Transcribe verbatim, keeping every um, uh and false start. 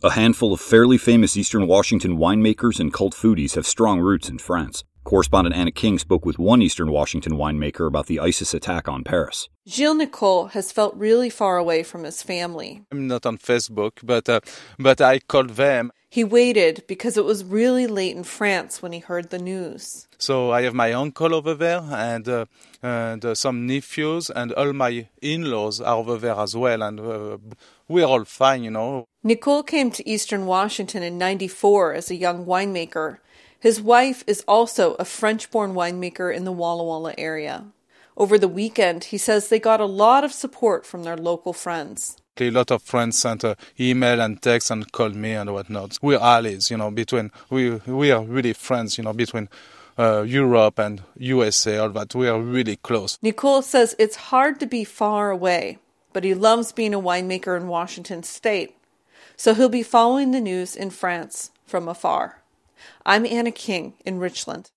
A handful of fairly famous Eastern Washington winemakers and cult foodies have strong roots in France. Correspondent Anna King spoke with one Eastern Washington winemaker about the ISIS attack on Paris. Gilles Nicole has felt really far away from his family. I'm not on Facebook, but uh, but I called them. He waited because it was really late in France when he heard the news. So I have my uncle over there and uh, and uh, some nephews, and all my in-laws are over there as well, and uh, we're all fine, you know. Nicole came to Eastern Washington in ninety-four as a young winemaker. His wife is also a French-born winemaker in the Walla Walla area. Over the weekend, he says they got a lot of support from their local friends. A lot of friends sent uh, email and text and called me and whatnot. We're allies, you know, between, we we are really friends, you know, between uh, Europe and U S A, all that. We are really close. Nicole says it's hard to be far away, but he loves being a winemaker in Washington State. So he'll be following the news in France from afar. I'm Anna King in Richland.